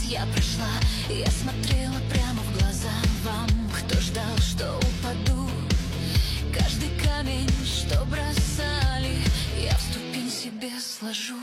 я прошла. Я смотрела прямо в глаза вам, кто ждал, что упаду. Каждый камень, что бросали, я в ступень себе сложу.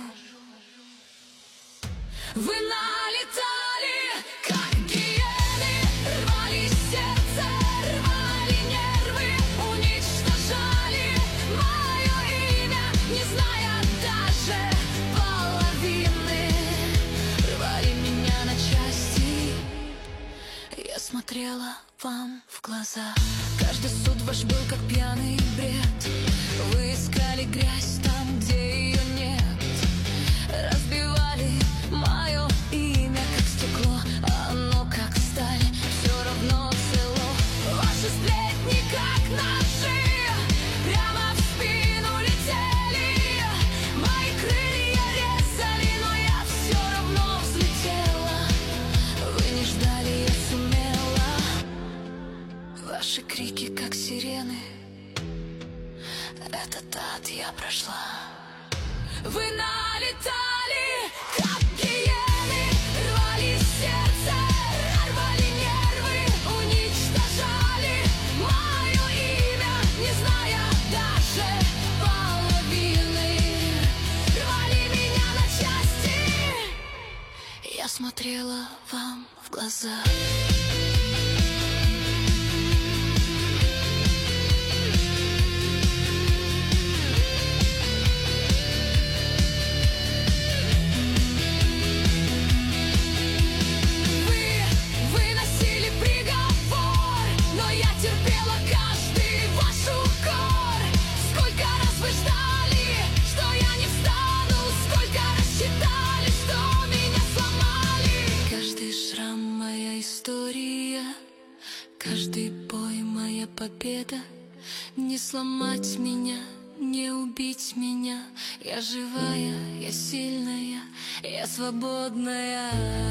Вы налетали, как гиены, рвали сердце, рвали нервы, уничтожали мое имя, не зная даже половины. Рвали меня на части, я смотрела вам в глаза. Каждый суд ваш был как пьяный бред. Вы искали грязь там, где ее нет. Разбивали мое имя, как стекло, а оно как сталь, все равно цело. Ваши сплетни, как ножи, прямо в спину летели. Мои крылья резали, но я все равно взлетела. Вы не ждали, я сумела. Ваши крики, как сирены, этот ад я прошла. Вы налетали, как гиены, рвали сердце, рвали нервы, уничтожали мое имя, не зная даже половины. Рвали меня на части, я смотрела вам в глаза. Каждый бой моя победа. Не сломать меня, не убить меня. Я живая, я сильная, я свободная.